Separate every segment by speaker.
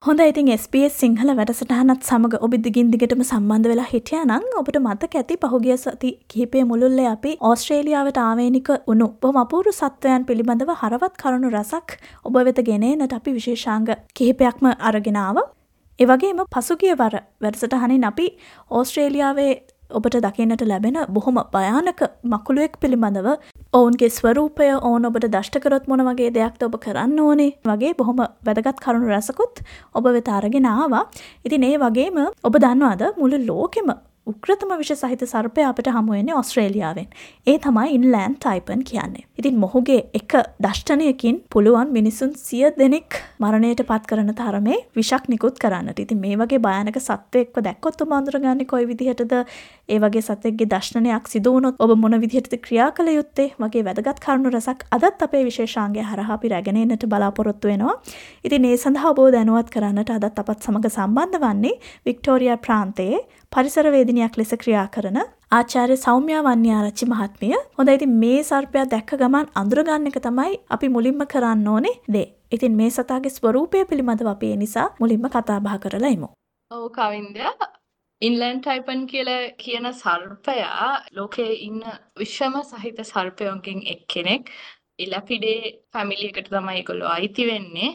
Speaker 1: හොඳයි ඉතින් SBS සිංහල වැඩසටහනත් සමග ඔබ දිගින් දිගටම සම්බන්ධ වෙලා හිටියා නම් ඔබට මතක ඇති පහුගිය සති කිහිපය මුළුල්ලේ අපි ඕස්ට්‍රේලියාවට ආවේනික වුණු බොහොම අපූර්ව සත්වයන් පිළිබඳව හරවත් කරුණු රසක් ඔබ වෙත ගෙනෙන්නට අපි විශේෂාංග කිහිපයක්ම අරගෙන ආවා. ඒ වගේම පසුගිය වර වැඩසටහනින් අපි ඕස්ට්‍රේලියාවේ ඔබට දකින්නට ලැබෙන බොහොම භයානක මකුළුවෙක් පිළිබඳව ඔවුන්ගේ ස්වරූපය ඕන ඔබට දෂ්ට කරොත් මොන වගේ දෙයක්ද ඔබ කරන්න ඕනේ වගේ බොහොම වැදගත් කරුණු රසකුත් ඔබ වෙත අරගෙන ආවා. ඉතින් ඒ වගේම ඔබ දන්නවද මුළු ලෝකෙම උග්‍රතම විෂ සහිත සර්පය අපිට හමු වෙන්නේ ඕස්ට්‍රේලියාවෙන්. ඒ තමයි ඉන්ලෑන්ඩ් ටයිපන් කියන්නේ. ඉතින් මොහුගේ එක දෂ්ටනයකින් පුළුවන් මිනිසුන් 100 දෙනෙක් මරණයට පත් කරන තරමේ විෂක් නිකුත් කරන්නට. ඉතින් මේ වගේ භයානක සත්වෙක්ව දැක්කොත් ඔබ අඳුරගන්නේ කොයි විදිහටද? ඒ වගේ සත්වෙක්ගේ දෂ්ටනයක් සිදු වුණොත් ඔබ මොන විදිහටද ක්‍රියා කළ යුත්තේ? වගේ වැදගත් කරුණු රසක් අදත් අපේ විශේෂාංගය හරහා අපි රැගෙන එන්නට බලාපොරොත්තු වෙනවා. ඉතින් ඒ සඳහා ඔබව දැනුවත් කරන්නට අදත් අපත් සමග සම්බන්ධ වන්නේ වික්ටෝරියා ප්‍රාන්තයේ පරිසර වේදිනියක් ලෙස ක්‍රියා කරන ආචාර්ය සෞම්‍යා වන්‍යාරච්චි මහත්මිය. හොඳයි ඉතින් මේ සර්පයා දැක්ක ගමන් අඳුරගන්න එක තමයි අපි මුලින්ම කරන්න ඕනේ දේ. ඉතින් මේ සතාගේ ස්වරූපය පිළිබඳව අපි ඒ නිසා මුලින්ම කතා බහ කරලා ඉමු.
Speaker 2: ඔව් කවින්දයා ඉන්ලෑන්ඩ් ටයිපන් කියලා කියන සර්පයා ලෝකයේ ඉන්න විශ්වම සහිත සර්පයන්ගෙන් එක්කෙනෙක්. ඉලැපිඩේ ෆැමිලි එකට තමයි ඒගොල්ලෝ අයිති වෙන්නේ.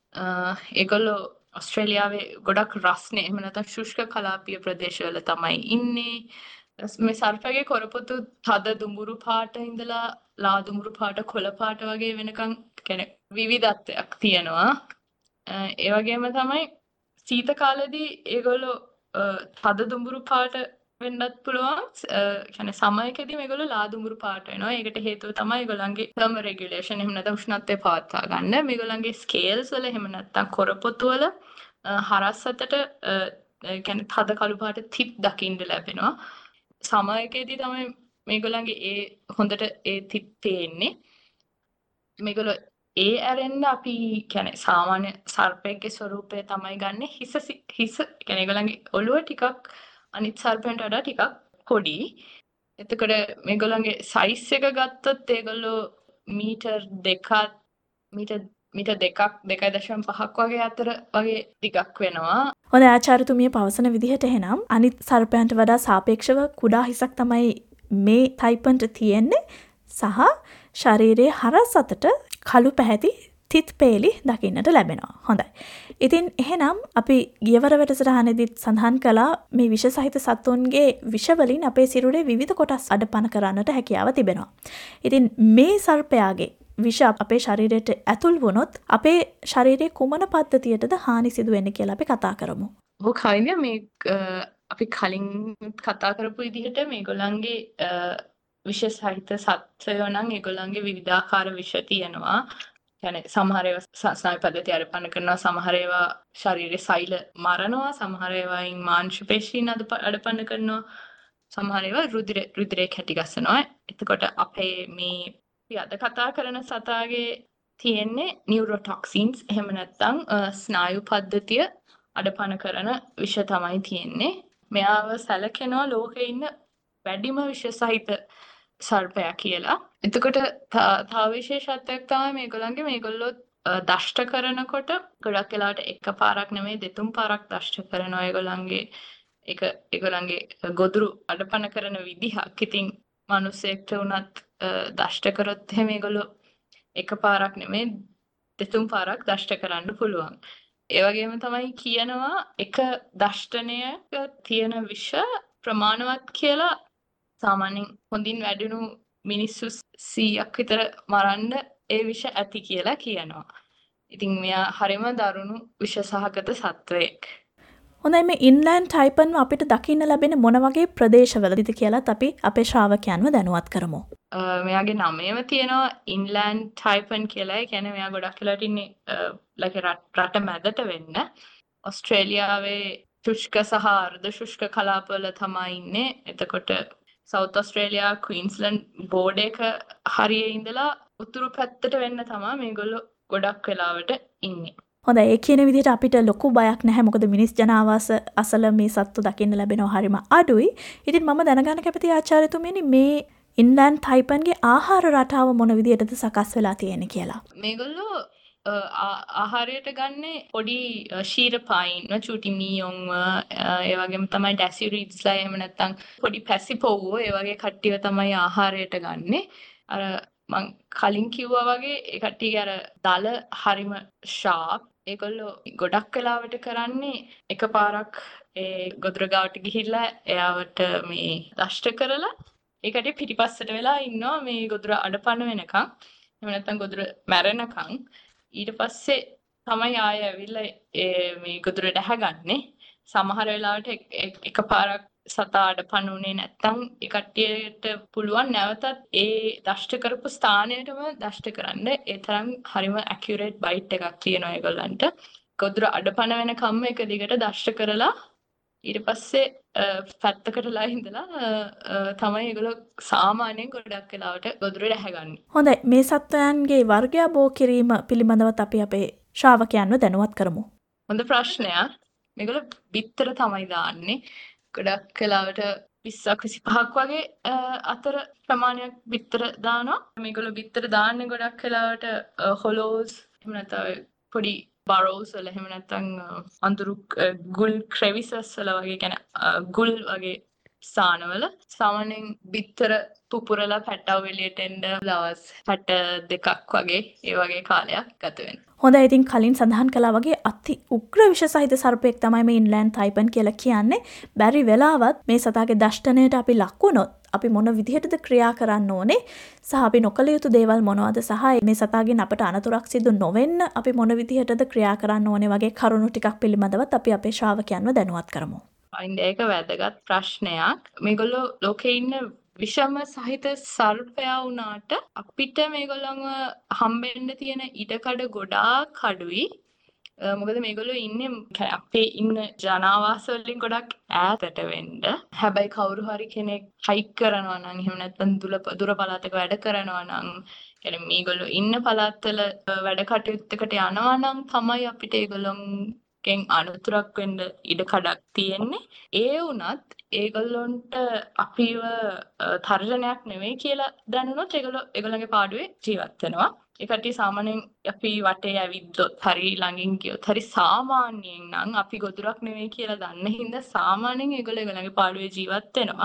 Speaker 2: ඒගොල්ලෝ ඔස්ට්‍රේලියාවේ ගොඩක් රස්නේ එහෙම නැත්නම් ශුෂ්ක කලාපීය ප්‍රදේශවල තමයි ඉන්නේ. මේ සර්පගේ කොරපොතු තද දුඹුරු පාට ඉඳලා ලා දුඹුරු පාට කොළ පාට වගේ වෙනකන් කියන්නේ විවිධත්වයක් තියෙනවා. ඒ වගේම තමයි සීත කාලෙදී ඒගොල්ලෝ තද දුඹුරු පාට වෙන්නත් පුළුවන්. කියන්නේ සමයකදී මේගොල්ලෝ ලා දුඹුරු පාට වෙනවා. ඒකට හේතුව තමයි ඒගොල්ලන්ගේ තර්ම රෙගියුලේෂන් එහෙම නැත්නම් උෂ්ණත්වය පවත්වා ගන්න. මේගොල්ලන්ගේ ස්කේල්ස් වල එහෙම නැත්නම් කොරපොතු වල හරස් අතට කියන්නේ තද කළු පාට තිත් දකින්න ලැබෙනවා. සමයකදී තමයි මේගොල්ලන්ගේ ඒ හොඳට ඒ තිත් පේන්නේ. මේගොල්ලෝ ඒ ඇරෙන්න අපි කියන්නේ සාමාන්‍ය සර්පයෙක්ගේ ස්වරූපය තමයි ගන්නෙ. හිස කියන්නේ ඒගොල්ලන්ගේ ඔළුව ටිකක් අනිත් සර්පයන්ට වඩා ටිකක් පොඩි. එතකොට මේගොල්ලන්ගේ සයිස් එක ගත්තොත් ඒගොල්ලෝ මීටර් 2.5ක් වගේ අතර වගේ ටිකක් වෙනවා.
Speaker 1: හොඳයි ආචාර්යතුමිය පවසන විදිහට එහෙනම් අනිත් සර්පයන්ට වඩා සාපේක්ෂව කුඩා හිසක් තමයි මේ ටයිපන්ට තියෙන්නේ සහ ශරීරයේ හරස් අතට කළු පැහැති තිත් පේලි දකින්නට ලැබෙනවා. හොඳයි. ඉතින් එහෙනම් අපි ගියවර වැඩසටහනේදීත් සඳහන් කළා මේ විෂ සහිත සතුන්ගේ විෂ වලින් අපේ සිරුරේ විවිධ කොටස් අඩපණ කරන්නට හැකියාව තිබෙනවා. ඉතින් මේ සර්පයාගේ විෂ අපේ ශරීරයට ඇතුල් වුණොත් අපේ ශරීරයේ කුමන පද්ධතියටද හානි සිදු වෙන්නේ කියලා අපි කතා කරමු.
Speaker 2: ඔව් කයින්ද මේ අපි කලින් කතා කරපු විදිහට මේගොල්ලන්ගේ විෂ සහිත සත්වයෝ නම් ඒගොල්ලන්ගේ විවිධාකාර විෂ තියෙනවා. කියන්නේ සමහර ඒවා ස්නායු පද්ධතිය අඩපණ කරනවා, සමහර ඒවා ශරීරයේ සෛල මරනවා, සමහර ඒවායින් මාංශ පේශීන් අඩපණ කරනවා, සමහර ඒවා රුධිරේ කැටි ගස්සනවා. එතකොට අපේ මේ අද කතා කරන සතාගේ තියෙන්නේ නියුරෝටොක්සින්ස් එහෙම නැත්නම් ස්නායු පද්ධතිය අඩපණ කරන විෂ තමයි තියෙන්නේ. මෙයාව සැලකෙනවා ලෝකේ ඉන්න වැඩිම විෂ සහිත සර්පයා කියලා. එතකොට තව විශේෂත්වයක් තමයි මේගොල්ලෝ දෂ්ට කරනකොට ගොඩක් වෙලාවට එකපාරක් නෙමෙයි දෙතුන් පාරක් දෂ්ට කරනවා. ඒගොල්ලන්ගේ ගොදුරු අඩපණ කරන විදිහක්. ඉතින් මිනිස්සෙක්ට උනත් දෂ්ට කරොත් එහෙම ඒගොල්ලෝ එකපාරක් නෙමෙයි දෙතුන් පාරක් දෂ්ට කරන්න පුළුවන්. ඒ වගේම තමයි කියනවා එක දෂ්ටනයක තියෙන විෂ ප්‍රමාණවත් කියලා සාමාන්‍යයෙන් හොඳින් වැඩුණු මිනිස්සු 100ක් විතර මරන්න ඒ විෂ ඇති කියලා කියනවා. ඉතින් මෙයා හරිම දරුණු විෂ සහගත සත්වයෙක්.
Speaker 1: හොඳයි මේ ඉන්ලෑන්ඩ් ටයිපන් අපිට දකින්න ලැබෙන මොන වගේ ප්‍රදේශවලද කියලාත් අපි අපේ ශ්‍රාවකයන්ව දැනුවත් කරමු.
Speaker 2: මෙයාගේ නමේම තියෙනවා ඉන්ලෑන්ඩ් ටයිපන් කියලා. ඒ කියන්නේ මෙයා ගොඩක් වෙලාට ඉන්නේ රට මැදට වෙන්න. ඔස්ට්‍රේලියාවේ ශුෂ්ක සහ අර්ධ ශුෂ්ක කලාපවල තමයි ඉන්නේ. එතකොට සවුත් ඔස්ට්‍රේලියා ක්වීන්ස්ලන්ඩ් බෝඩ් එක හරියේ ඉඳලා උතුරු පැත්තට වෙන්න තමයි මේගොල්ලෝ ගොඩක් වෙලාවට ඉන්නේ.
Speaker 1: හොඳයි ඒ කියන විදිහට අපිට ලොකු බයක් නැහැ. මොකද මිනිස් ජනාවාස අසල මේ සත්තු දකින්න ලැබෙනවා හරිම අඩුයි. ඉතින් මම දැනගන්න කැමති ආචාර්යතුමියනි මේ ඉන්ලෑන්ඩ් ටයිපන්ගේ ආහාර රටාව මොන විදිහටද සකස් වෙලා තියෙන්නේ කියලා.
Speaker 2: මේගොල්ලෝ ආහාරයට ගන්නේ පොඩි ශීර පයින් චූටි මීයොන්ව ඒ වගේම තමයි ඩැසියුරිඩ්ස්ලා එහෙම නැත්නම් පොඩි පැසිපොව්ව ඒ වගේ කට්ටිය තමයි ආහාරයට ගන්නෙ. අර මං කලින් කිව්වා වගේ ඒ කට්ටියගේ අර දල හරිම ෂාප්. ඒගොල්ලෝ ගොඩක් වෙලාවට කරන්නේ එකපාරක් ඒ ගොදුර ගාවට ගිහිල්ලා එයාවට මේ දෂ්ට කරලා ඒ කට්ටිය පිටිපස්සට වෙලා ඉන්නවා මේ ගොදුර අඩපණ වෙනකන්. එහෙම නැත්නම් ගොදුර මැරෙනකන්. ඊට පස්සේ තමයි ආය ඇවිල්ලා මේ ගොදුර දැහැගන්නේ. සමහර වෙලාවට එකපාරක් සතා අඩපණ උනේ නැත්නම් ඒ කට්ටියට පුළුවන් නැවතත් ඒ දෂ්ට කරපු ස්ථානයටම දෂ්ට කරන්න. ඒ තරම් හරිම ඇකියුරේට් බයිට් එකක් තියෙනවා ඒගොල්ලන්ට. ගොදුර අඩපණ වෙනකම්ම එක දිගට දෂ්ට කරලා ඊට පස්සේ පැත්තකටලා ඉඳලා තමයි ඒගොල්ලෝ සාමාන්‍යයෙන් ගොඩක් වෙලාවට ගොදුර දැහැගන්නේ.
Speaker 1: හොඳයි, මේ සත්වයන්ගේ වර්ගය බෝ කිරීම පිළිබඳවත් අපි අපේ ශ්‍රාවකයන්ව දැනුවත් කරමු.
Speaker 2: හොඳ ප්‍රශ්නයක්. මේගොල්ලෝ බිත්තර තමයි දාන්නේ. ගොඩක් වෙලාවට 20ක් 25ක් වගේ අතර ප්‍රමාණයක් බිත්තර දානවා. මේගොල්ලෝ බිත්තර දාන්නේ ගොඩක් වෙලාවට හොලෝස් එහෙම නැත්නම් පොඩි බරෝස් වල එහෙම නැත්නම් අඳුරු ගුල් ක්‍රෙවිසස් වල වගේ කියන්නේ ගුල් වගේ ස්ථානවල සාමාන්‍යයෙන් බිත්තර පුපුරලා පැටව එළියට එන්න දවස් 62ක් වගේ ඒ වගේ කාලයක් ගත වෙනවා.
Speaker 1: හොඳයි, ඉතින් කලින් සඳහන් කළා වගේ අති උග්‍ර විෂ සහිත සර්පයෙක් තමයි මේ ඉන්ලෑන්ඩ් තයිපන් කියලා කියන්නේ. බැරි වෙලාවත් මේ සතාගේ දෂ්ටනයට අපි ලක් වුණොත් අපි මොන විදිහටද ක්‍රියා කරන්න ඕනේ සහ අපි නොකළ යුතු දේවල් මොනවද සහ මේ සතාගෙන් අපට අනතුරක් සිදු නොවෙන්න අපි මොන විදිහටද ක්‍රියා කරන්න ඕනේ වගේ කරුණු ටිකක් පිළිබඳවත් අපි අපේ ශ්‍රාවකයන්ව දැනුවත් කරමු.
Speaker 2: ඒක වැදගත් ප්‍රශ්නයක්. මේගොල්ලෝ ලෝකේ ඉන්න විෂම සහිත සර්පයා වුණාට අපිට මේගොල්ලන්ව හම්බෙන්න තියෙන ඉඩකඩ ගොඩාක් අඩුයි. මොකද මේගොල්ලෝ ඉන්නේ අපේ ඉන්න ජනාවාස වලින් ගොඩක් ඈතට වෙන්න. හැබැයි කවුරු හරි කෙනෙක් හයික් කරනවා නම් එහෙම නැත්නම් දුර පළාතක වැඩ කරනවා නම් කියන්නේ මේගොල්ලෝ ඉන්න පළාත්වල වැඩ කටයුත්තකට යනවා නම් තමයි අපිට ඒගොල්ලොන්ගෙන් අනුතරක් වෙන්න ඉඩ කඩක් තියෙන්නේ. ඒ වුණත් ඒගොල්ලොන්ට අපිව තර්ජනයක් නෙවෙයි කියලා දැනුනොත් ඒගොල්ලන්ගේ පාඩුවේ ජීවත් වෙනවා. ඒ කට්ටිය සාමාන්‍යයෙන් අපි වටේ ඇවිද්දොත් හරි ළඟින් ගියොත් හරි සාමාන්‍යයෙන් නම් අපි ගොදුරක් නෙවෙයි කියලා දන්න හින්දා සාමාන්‍යයෙන් ඒගොල්ලෝ ඒගොල්ලන්ගේ පාඩුවේ ජීවත් වෙනවා.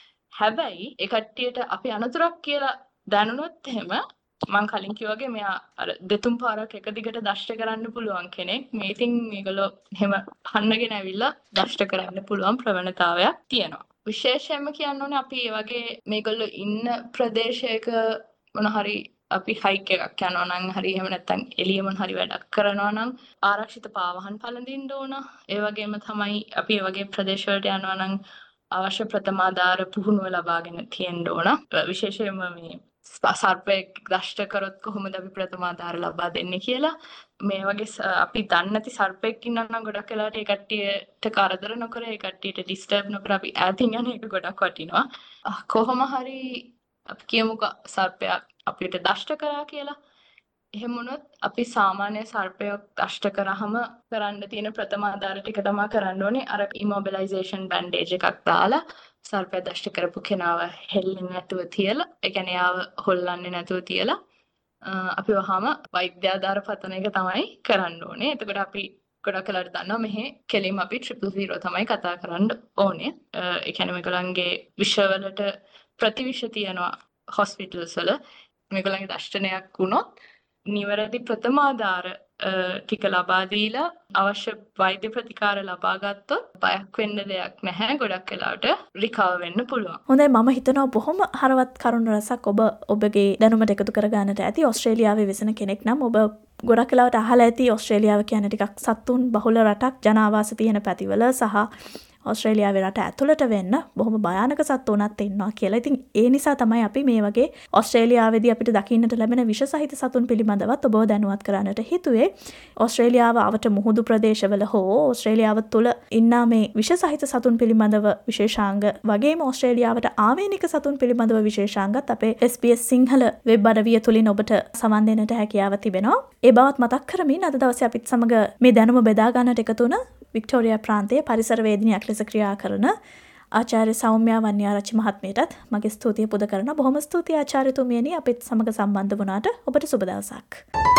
Speaker 2: හැබැයි ඒ කට්ටියට අපි අනතුරක් කියලා දැනුනොත් එහෙම මම කලින් කිව්වාගේ මෙයා අර දෙතුන් පාරක් එක දිගට දෂ්ට කරන්න පුළුවන් කෙනෙක්. මේ ඉතින් මේගොල්ලෝ එහෙම හන්නගෙන ඇවිල්ලා දෂ්ට කරන්න පුළුවන් ප්‍රවණතාවයක් තියෙනවා. විශේෂයෙන්ම කියන්න ඕනේ අපි මේ වගේ මේගොල්ලෝ ඉන්න ප්‍රදේශයක මොන හරි අපි හයික් එකක් යනවා නම් හරි එහෙම නැත්නම් එළියම හරි වැඩක් කරනවා නම් ආරක්ෂිත පාවාහන් පළඳින්න ඕන. ඒ වගේම තමයි අපි මේ වගේ ප්‍රදේශ වලට යනවා නම් අවශ්‍ය ප්‍රථමාධාර පුහුණුව ලබාගෙන තියෙන්න ඕන. විශේෂයෙන්ම මේ සර්පයෙක් දෂ්ට කරොත් කොහොමද අපි ප්‍රථමාධාර ලබා දෙන්නේ කියලා මේ වගේ අපි දන්නේ නැති සර්පයෙක් ඉන්නවා නම් ගොඩක් වෙලාවට ඒ කට්ටියට කරදර නොකර ඒ කට්ටියට ඩිස්ටර්බ් නොකර අපි ඈතින් යන එක ගොඩක් වටිනවා. කොහොම හරි අපි කියමුකෝ සර්පයක් අපිට දෂ්ට කරා කියලා. එහෙම වුණොත් අපි සාමාන්‍ය සර්පයක් දෂ්ට කරාම කරන්න තියෙන ප්‍රථමාධාර ටික තමයි කරන්න ඕනේ. අර ඉමොබිලයිසේෂන් බැන්ඩේජ් එකක් දාලා සර්පය දෂ්ට කරපු කෙනාව හෙල්ලෙන්නේ නැතුව තියලා, ඒ කියන්නේ යාව හොල්ලන්නේ නැතුව තියලා අපි වහාම වෛද්‍ය ආධාර පතන එක තමයි කරන්න ඕනේ. එතකොට අපි ගොඩක් වෙලාවට දන්නවා මෙහි කෙලින්ම අපි 000 තමයි කතා කරන්න ඕනේ. ඒ කියන්නේ මේගොල්ලන්ගේ විෂවලට ප්‍රතිවිෂ තියනවා හොස්පිටල්ස් වල. මේගොල්ලන්ගේ දෂ්ටනයක් වුණොත් නිවැරදි ප්‍රථමාධාර ටික ලබා දීලා අවශ්‍ය වෛද්‍ය ප්‍රතිකාර ලබා ගත්තොත් බයක් වෙන්න දෙයක් නැහැ. ගොඩක් වෙලාවට රිකවර් වෙන්න පුළුවන්.
Speaker 1: හොඳයි, මම හිතනවා බොහොම හරවත් කරුණු රසක් ඔබගේ දැනුමට එකතු කර ගන්නට ඇති. ඕස්ට්‍රේලියාවේ වෙසෙන කෙනෙක් නම් ඔබ ගොඩක් වෙලාවට අහලා ඇති ඕස්ට්‍රේලියාව කියන්නේ ටිකක් සතුන් බහුල රටක්, ජනාවාස තියෙන පැතිවල සහ ඕස්ට්‍රේලියාවේ රට ඇතුළට වෙන්න බොහොම භයානක සත්තුන්වත් ඉන්නවා කියලා. ඉතින් ඒ නිසා තමයි අපි මේ වගේ ඕස්ට්‍රේලියාවේදී අපිට දකින්නට ලැබෙන විෂ සහිත සතුන් පිළිබඳවත් ඔබව දැනුවත් කරන්නට හිතුවේ. ඕස්ට්‍රේලියාව අවට මුහුදු ප්‍රදේශවල හෝ ඕස්ට්‍රේලියාව තුළ ඉන්න මේ විෂ සහිත සතුන් පිළිබඳව විශේෂාංග වගේම ඕස්ට්‍රේලියාවට ආවේනික සතුන් පිළිබඳව විශේෂාංගත් අපේ SBS සිංහල වෙබ් අඩවිය තුලින් ඔබට සවන් දෙන්නට හැකියාව තිබෙනවා. ඒ බවත් මතක් කරමින් අද දවසේ අපිත් සමග මේ දැනුම බෙදා ගන්නට එකතු වුණ වික්ටෝරියා ප්‍රාන්තයේ පරිසර වේදිනියක් ලෙස ක්‍රියා කරන ආචාර්ය සෞම්‍යා වන්‍යාරච්චි මහත්මියටත් මගේ ස්තුතිය පුද කරන. බොහොම ස්තුතියි ආචාර්යතුමියනි අපිත් සමග සම්බන්ධ වුණාට. ඔබට සුබ දවසක්.